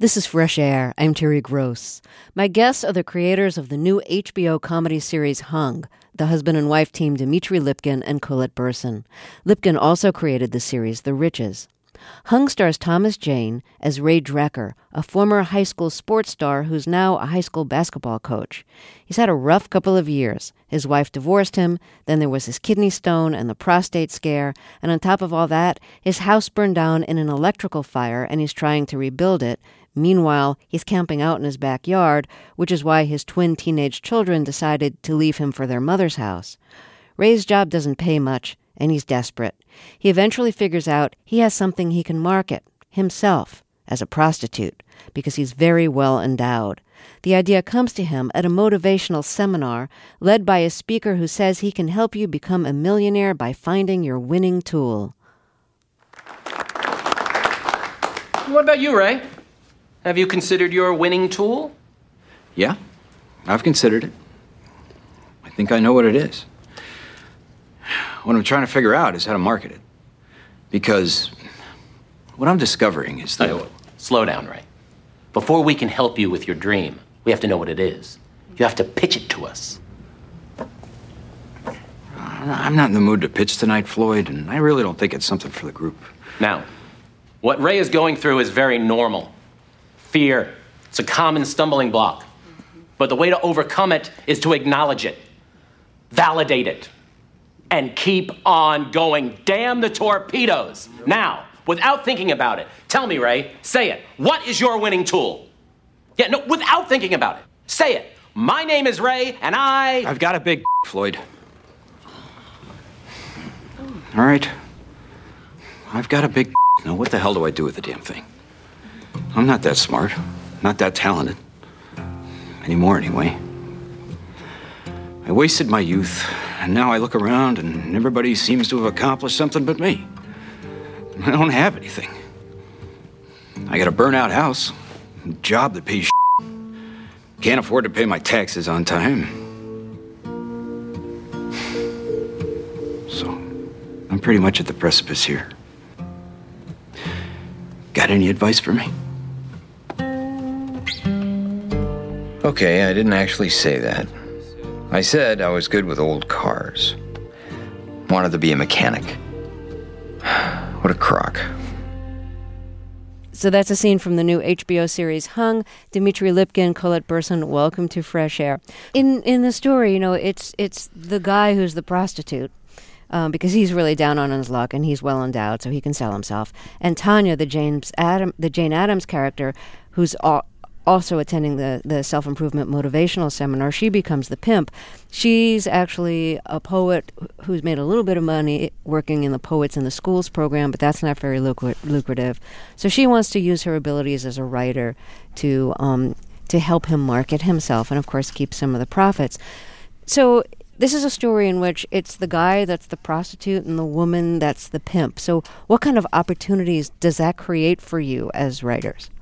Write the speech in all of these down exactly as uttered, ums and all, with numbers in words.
This is Fresh Air. I'm Terry Gross. My guests are the creators of the new H B O comedy series Hung, the husband and wife team Dimitri Lipkin and Colette Burson. Lipkin also created the series The Riches. Hung stars Thomas Jane as Ray Drecker, a former high school sports star who's now a high school basketball coach. He's had a rough couple of years. His wife divorced him, then there was his kidney stone and the prostate scare, and on top of all that, his house burned down in an electrical fire and he's trying to rebuild it. Meanwhile, he's camping out in his backyard, which is why his twin teenage children decided to leave him for their mother's house. Ray's job doesn't pay much, and he's desperate. He eventually figures out he has something he can market, himself, as a prostitute, because he's very well endowed. The idea comes to him at a motivational seminar led by a speaker who says he can help you become a millionaire by finding your winning tool. What about you, Ray? Have you considered your winning tool? Yeah, I've considered it. I think I know what it is. What I'm trying to figure out is how to market it. Because what I'm discovering is that... Oh, slow down, Ray. Before we can help you with your dream, we have to know what it is. You have to pitch it to us. I'm not in the mood to pitch tonight, Floyd, and I really don't think it's something for the group. Now, what Ray is going through is very normal. Fear. It's a common stumbling block. But the way to overcome it is to acknowledge it, validate it, and keep on going. Damn the torpedoes. Now, without thinking about it, tell me, Ray, say it. What is your winning tool? Yeah, no, without thinking about it. Say it. My name is Ray, and I... I've got a big Floyd. All right. I've got a big Now, what the hell do I do with the damn thing? I'm not that smart. Not that talented. Anymore, anyway. I wasted my youth, and now I look around and everybody seems to have accomplished something but me. I don't have anything. I got a burnt-out house, a job that pays shit. Can't afford to pay my taxes on time. So, I'm pretty much at the precipice here. Got any advice for me? Okay, I didn't actually say that. I said I was good with old cars. Wanted to be a mechanic. What a crock. So that's a scene from the new H B O series Hung. Dimitri Lipkin, Colette Burson, welcome to Fresh Air. In in the story, you know, it's it's the guy who's the prostitute, um, because he's really down on his luck and he's well endowed, so he can sell himself. And Tanya, the James Adam, the Jane Addams character, who's all, also attending the, the self-improvement motivational seminar, she becomes the pimp. She's actually a poet who's made a little bit of money working in the Poets in the Schools program, but that's not very lucra- lucrative. So she wants to use her abilities as a writer to um, to help him market himself and, of course, keep some of the profits. So this is a story in which it's the guy that's the prostitute and the woman that's the pimp. So what kind of opportunities does that create for you as writers?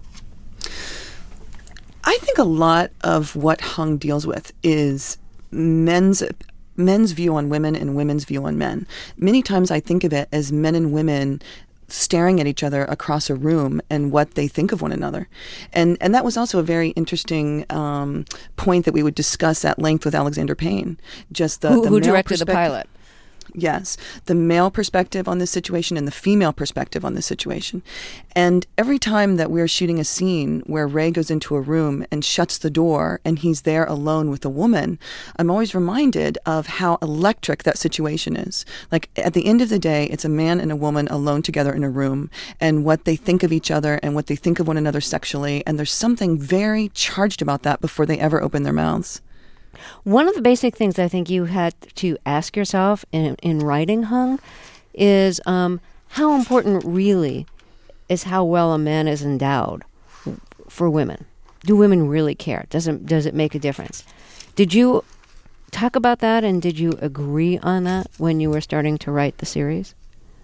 I think a lot of what Hung deals with is men's men's view on women and women's view on men. Many times I think of it as men and women staring at each other across a room and what they think of one another. And and that was also a very interesting um, point that we would discuss at length with Alexander Payne. Just the, who, the who male directed the pilot. Yes, the male perspective on this situation and the female perspective on this situation. And every time that we're shooting a scene where Ray goes into a room and shuts the door and he's there alone with a woman, I'm always reminded of how electric that situation is. Like, at the end of the day, it's a man and a woman alone together in a room, and what they think of each other and what they think of one another sexually, and there's something very charged about that before they ever open their mouths. One of the basic things I think you had to ask yourself in, in writing Hung is um, how important really is how well a man is endowed for women. Do women really care? Does it, does it make a difference? Did you talk about that, and did you agree on that when you were starting to write the series?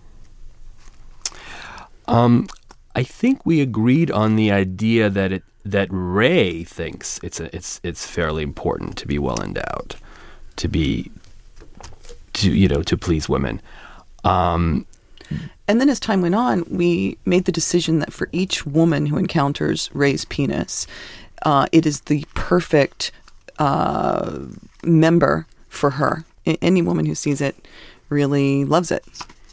Um, I think we agreed on the idea that it that Ray thinks it's a, it's it's fairly important to be well endowed, to be to you know to please women. Um, And then as time went on, we made the decision that for each woman who encounters Ray's penis, uh, it is the perfect uh, member for her. I- any woman who sees it really loves it.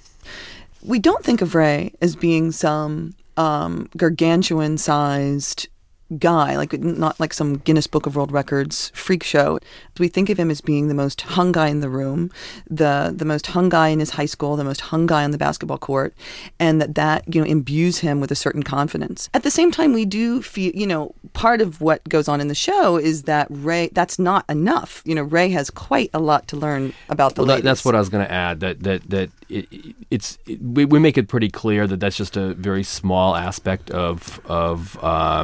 We don't think of Ray as being some um, gargantuan-sized guy, like not like some Guinness Book of World Records freak show. We think of him as being the most hung guy in the room, the the most hung guy in his high school, the most hung guy on the basketball court, and that that, you know, imbues him with a certain confidence. At the same time, we do feel, you know, part of what goes on in the show is that Ray, that's not enough. You know, Ray has quite a lot to learn about the well, ladies. That, that's what I was going to add, that that that it, it's it, we, we make it pretty clear that that's just a very small aspect of of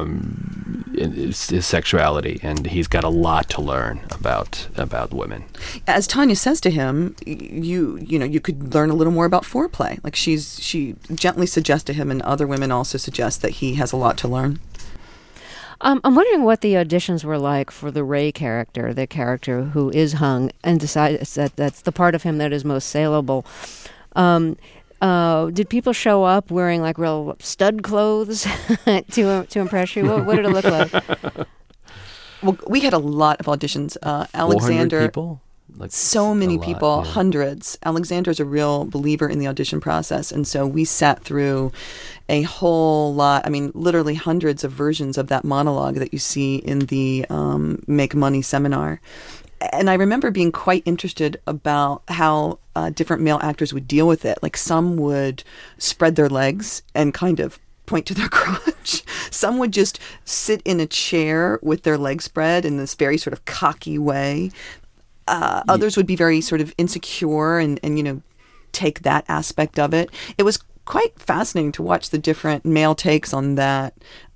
um, his, his sexuality, and he's got a lot to learn about about women. As Tanya says to him, you you know, you could learn a little more about foreplay. Like she's she gently suggests to him, and other women also suggest that he has a lot to learn. Um, I'm wondering what the auditions were like for the Ray character, the character who is hung and decides that that's the part of him that is most saleable. Um, uh, did people show up wearing like real stud clothes to to impress you? What, what did it look like? Well, we had a lot of auditions. Uh, Alexander, people? Like so many lot, people, yeah. hundreds. Alexander's a real believer in the audition process, and so we sat through a whole lot. I mean, literally hundreds of versions of that monologue that you see in the um, Make Money seminar. And I remember being quite interested about how uh, different male actors would deal with it. Like some would spread their legs and kind of point to their crotch. Some would just sit in a chair with their legs spread in this very sort of cocky way. Uh, others would be very sort of insecure and, and, you know, take that aspect of it. It was quite fascinating to watch the different male takes on that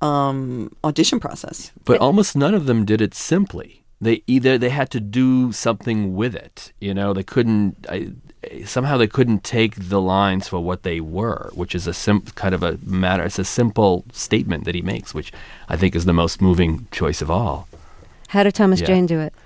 um, audition process. But almost none of them did it simply. They either they had to do something with it. You know, they couldn't. I, somehow they couldn't take the lines for what they were, which is a sim- kind of a matter. It's a simple statement that he makes, which I think is the most moving choice of all. How did Thomas Yeah. Jane do it?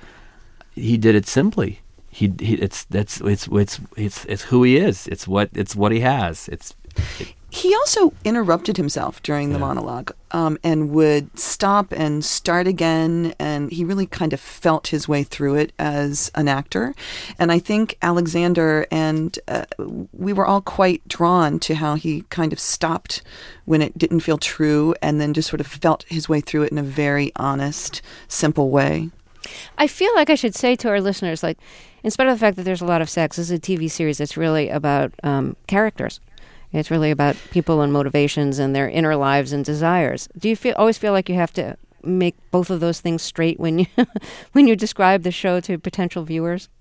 He did it simply. He, he it's that's it's it's it's it's who he is. It's what it's what he has. It's. It, He also interrupted himself during the Yeah. monologue um, and would stop and start again. And he really kind of felt his way through it as an actor. And I think Alexander and uh, we were all quite drawn to how he kind of stopped when it didn't feel true and then just sort of felt his way through it in a very honest, simple way. I feel like I should say to our listeners, like, in spite of the fact that there's a lot of sex, this is a T V series that's really about um, characters. It's really about people and motivations and their inner lives and desires. Do you feel always feel like you have to make both of those things straight when you when you describe the show to potential viewers?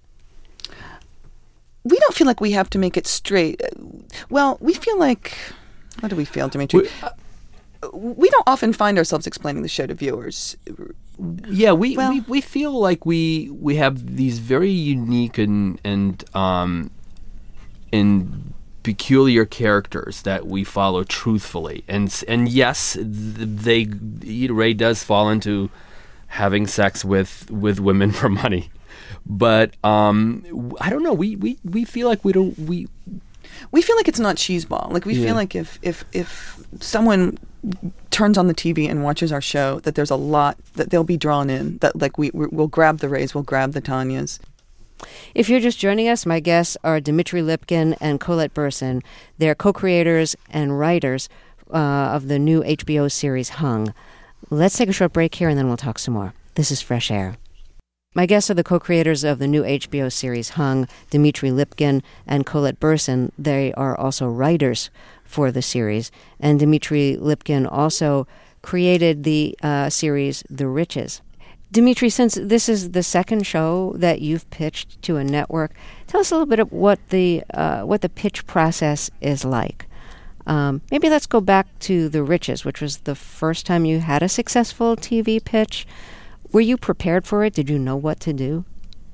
We don't feel like we have to make it straight. Well, we feel like, how do we feel, Dimitri? We, uh, we don't often find ourselves explaining the show to viewers. Yeah, we, Well- we, we feel like we we have these very unique and and um and peculiar characters that we follow truthfully, and and yes, they Ray does fall into having sex with with women for money, but um I don't know. We we, we feel like we don't we. We feel like it's not cheeseball. Like we Yeah. feel like if, if if someone turns on the T V and watches our show, that there's a lot that they'll be drawn in. That like we we'll grab the Rays, we'll grab the Tanyas. If you're just joining us, my guests are Dimitri Lipkin and Colette Burson. They're co-creators and writers uh, of the new H B O series Hung. Let's take a short break here and then we'll talk some more. This is Fresh Air. My guests are the co-creators of the new H B O series Hung, Dimitri Lipkin and Colette Burson. They are also writers for the series. And Dimitri Lipkin also created the uh, series The Riches. Dimitri, since this is the second show that you've pitched to a network, tell us a little bit of what the uh, what the pitch process is like. Um, maybe let's go back to The Riches, which was the first time you had a successful T V pitch. Were you prepared for it? Did you know what to do?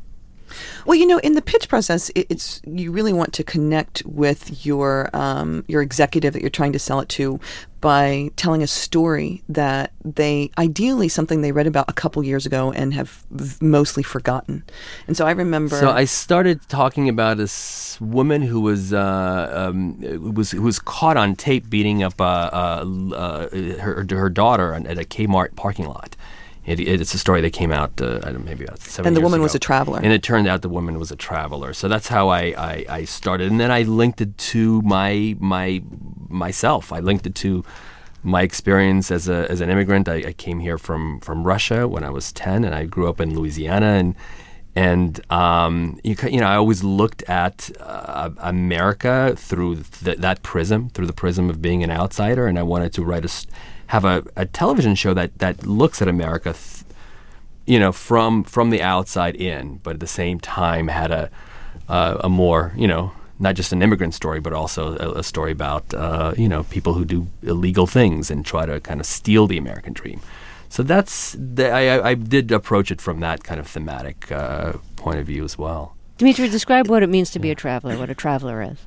Well, you know, in the pitch process, it, it's you really want to connect with your um, your executive that you're trying to sell it to by telling a story that they, ideally something they read about a couple years ago and have v- mostly forgotten. And so I remember. So I started talking about this woman who was uh, um, who was who was caught on tape beating up uh, uh, uh, her her daughter at a Kmart parking lot. It, it's a story that came out uh, I don't know, maybe about seven And the years woman ago. was a traveler. And it turned out the woman was a traveler. So that's how I, I, I started. And then I linked it to my my myself. I linked it to my experience as a as an immigrant. I, I came here from, from Russia when I was ten, and I grew up in Louisiana. And and um, you, you know, I always looked at uh, America through th- that prism, through the prism of being an outsider. And I wanted to write a st- have a, a television show that, that looks at America, th- you know, from from the outside in, but at the same time had a uh, a more, you know, not just an immigrant story, but also a, a story about, uh, you know, people who do illegal things and try to kind of steal the American dream. So that's the, I, I did approach it from that kind of thematic uh, point of view as well. Dimitri, describe what it means to be a traveler, what a traveler is.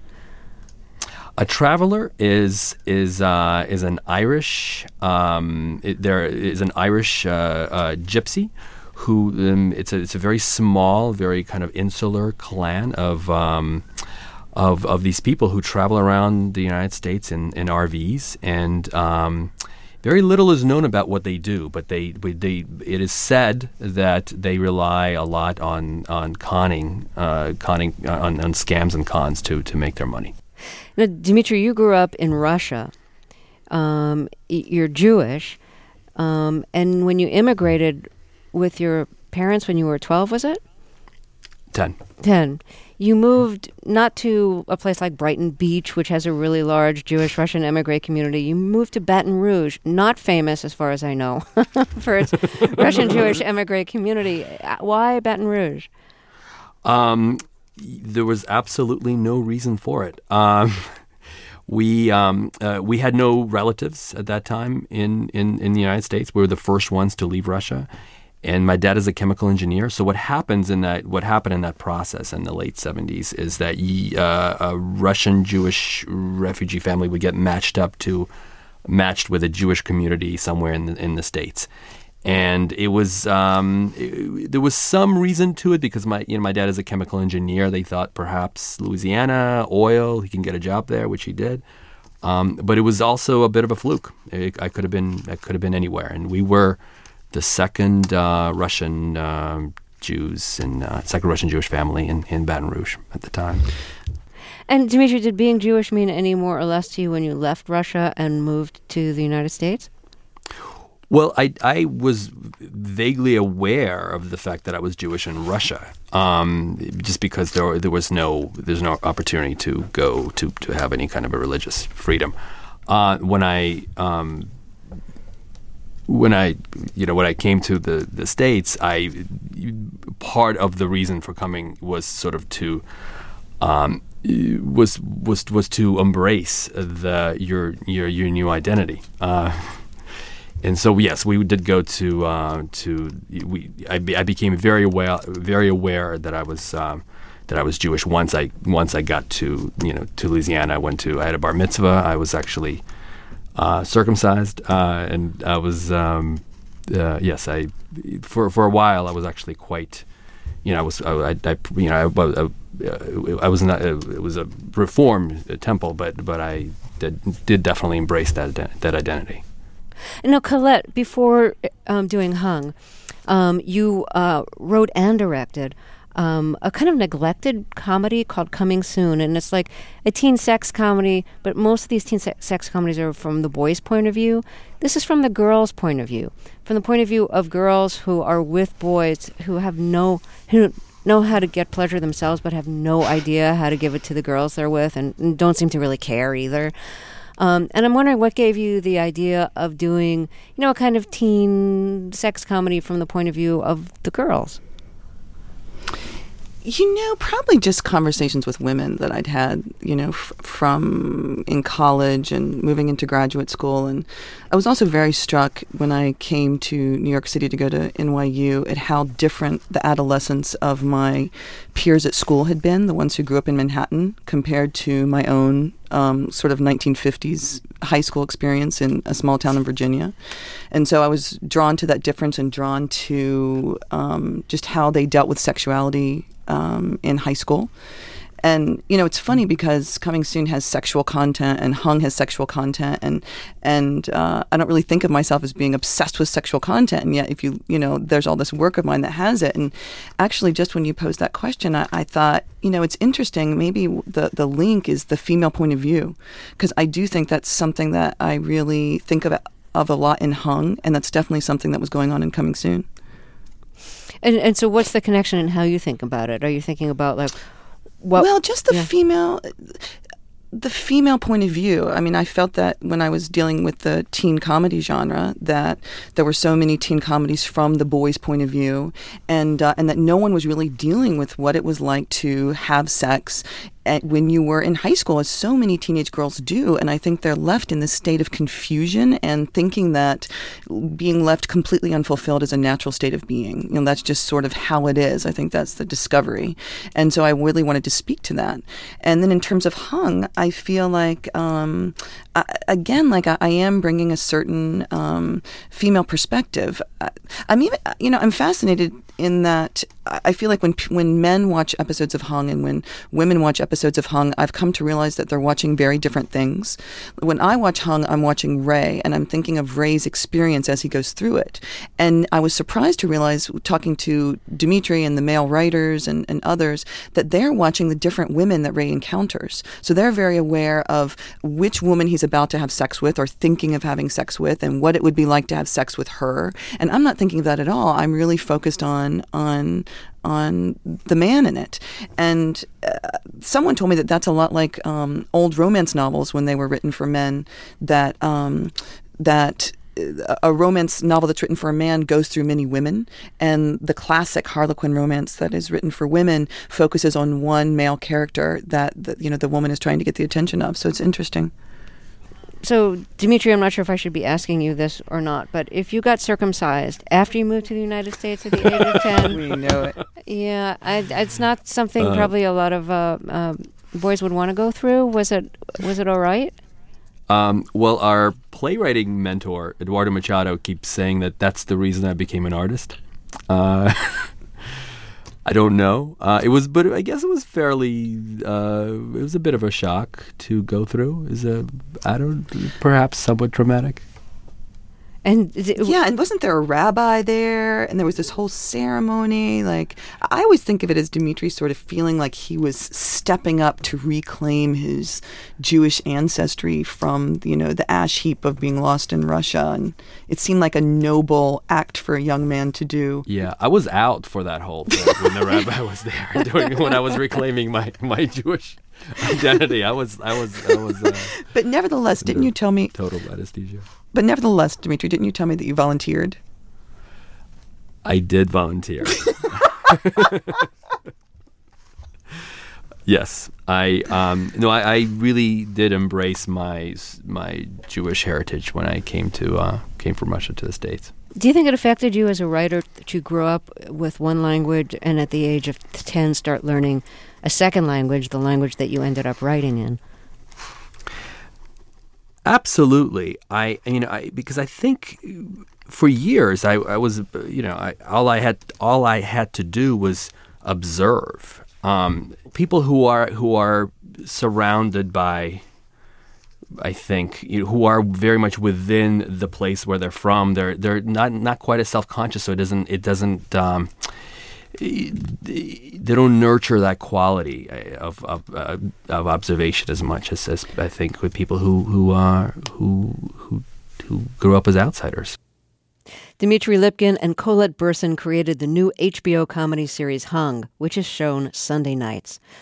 A traveler is is uh, is an Irish um, it, there is an Irish uh, uh, gypsy who um, it's a it's a very small, very kind of insular clan of um, of of these people who travel around the United States in, in R Vs, and um, very little is known about what they do. But they they it is said that they rely a lot on on conning uh, conning uh, on, on scams and cons to to make their money. Now, Dimitri, you grew up in Russia. Um, you're Jewish. Um, and when you immigrated with your parents when you were twelve, was it? Ten. Ten. You moved not to a place like Brighton Beach, which has a really large Jewish Russian emigre community. You moved to Baton Rouge, not famous, as far as I know, for its Russian Jewish emigre community. Why Baton Rouge? Um... There was absolutely no reason for it. Um, we um, uh, we had no relatives at that time in, in, in the United States. We were the first ones to leave Russia, and my dad is a chemical engineer. So what happens in that what happened in that process in the late seventies is that uh, a Russian Jewish refugee family would get matched up to matched with a Jewish community somewhere in the, in the States. And it was um, it, there was some reason to it because my you know my dad is a chemical engineer. They thought perhaps Louisiana oil, he can get a job there, which he did. Um, but it was also a bit of a fluke. It, I could have been I could have been anywhere, and we were the second uh, Russian um, Jews and uh, second Russian Jewish family in, in Baton Rouge at the time. And Dimitri, did being Jewish mean any more or less to you when you left Russia and moved to the United States? Well, I I was vaguely aware of the fact that I was Jewish in Russia, um, just because there there was no there's no opportunity to go to, to have any kind of a religious freedom. Uh, when I um, when I you know when I came to the, the States, I part of the reason for coming was sort of to um, was was was to embrace the your your your new identity. Uh, And so yes, we did go to uh, to we. I, be, I became very aware, very aware that I was um, that I was Jewish once I once I got to you know to Louisiana. I went to I had a bar mitzvah. I was actually uh, circumcised, uh, and I was um, uh, yes. I for for a while I was actually quite you know I was I, I, I you know I, I, I was not it was a Reformed temple, but but I did did definitely embrace that that identity. Now, Colette, before um, doing Hung, um, you uh, wrote and directed um, a kind of neglected comedy called Coming Soon. And it's like a teen sex comedy, but most of these teen se- sex comedies are from the boys' point of view. This is from the girls' point of view, from the point of view of girls who are with boys who have no... who know how to get pleasure themselves but have no idea how to give it to the girls they're with and, and don't seem to really care either. Um, and I'm wondering what gave you the idea of doing, you know, a kind of teen sex comedy from the point of view of the girls? You know, probably just conversations with women that I'd had, you know, f- from in college and moving into graduate school. And I was also very struck when I came to New York City to go to N Y U at how different the adolescence of my peers at school had been, the ones who grew up in Manhattan, compared to my own um, sort of nineteen fifties high school experience in a small town in Virginia. And so I was drawn to that difference and drawn to um, just how they dealt with sexuality Um, in high school. And, you know, it's funny because Coming Soon has sexual content and Hung has sexual content. And, and uh, I don't really think of myself as being obsessed with sexual content. And yet, if you, you know, there's all this work of mine that has it. And actually, just when you posed that question, I, I thought, you know, it's interesting. Maybe the, the link is the female point of view. Because I do think that's something that I really think of, of a lot in Hung. And that's definitely something that was going on in Coming Soon. And and so what's the connection in how you think about it? Are you thinking about like what Well, just the yeah. female the female point of view. I mean, I felt that when I was dealing with the teen comedy genre, that there were so many teen comedies from the boys' point of view, and uh, and that no one was really dealing with what it was like to have sex at, when you were in high school, as so many teenage girls do. And I think they're left in this state of confusion and thinking that being left completely unfulfilled is a natural state of being. You know, that's just sort of how it is. I think that's the discovery. And so I really wanted to speak to that. And then in terms of Hung, I feel like, um, I, again, like I, I am bringing a certain um, female perspective. I, I'm even, you know, I'm fascinated in that I feel like when when men watch episodes of Hung and when women watch episodes of Hung, I've come to realize that they're watching very different things. When I watch Hung, I'm watching Ray, and I'm thinking of Ray's experience as he goes through it. And I was surprised to realize, talking to Dimitri and the male writers and, and others, that they're watching the different women that Ray encounters. So they're very aware of which woman he's about to have sex with or thinking of having sex with and what it would be like to have sex with her. And I'm not thinking of that at all. I'm really focused on on on the man in it. And uh, someone told me that that's a lot like um, old romance novels when they were written for men, that um, that a romance novel that's written for a man goes through many women, and the classic Harlequin romance that is written for women focuses on one male character that, that you know the woman is trying to get the attention of. So it's interesting. So, Dimitri, I'm not sure if I should be asking you this or not, but if you got circumcised after you moved to the United States at the age of ten... We know it. Yeah, I, it's not something Uh, probably a lot of uh, uh, boys would want to go through. Was it Was it all right? Um, well, our playwriting mentor, Eduardo Machado, keeps saying that that's the reason I became an artist. Uh, I don't know. Uh, it was, but I guess it was fairly. Uh, it was a bit of a shock to go through. Is a, I don't, perhaps somewhat traumatic. And is it, Yeah, and wasn't there a rabbi there? And there was this whole ceremony. Like, I always think of it as Dimitri sort of feeling like he was stepping up to reclaim his Jewish ancestry from, you know, the ash heap of being lost in Russia. And it seemed like a noble act for a young man to do. Yeah, I was out for that whole thing when the rabbi was there, doing, when I was reclaiming my, my Jewish identity. I was, I was, I was. Uh, But nevertheless, didn't you tell me? total anesthesia. But nevertheless, Dimitri, didn't you tell me that you volunteered? I did volunteer. Yes, I um, no, I, I really did embrace my my Jewish heritage when I came to uh, came from Russia to the States. do you think it affected you as a writer that you grew up with one language and at the age of ten start learning a second language, the language that you ended up writing in? Absolutely. I, you know, I, because I think for years I, I was, you know, I, all I had, all I had to do was observe um, people who are who are surrounded by, I think, you know, who are very much within the place where they're from. They're they're not not quite as self-conscious, so it doesn't it doesn't. Um, they don't nurture that quality of of, uh, of observation as much as, as I think with people who who are who who who grew up as outsiders. Dimitri Lipkin and Colette Burson created the new H B O comedy series Hung, which is shown Sunday nights.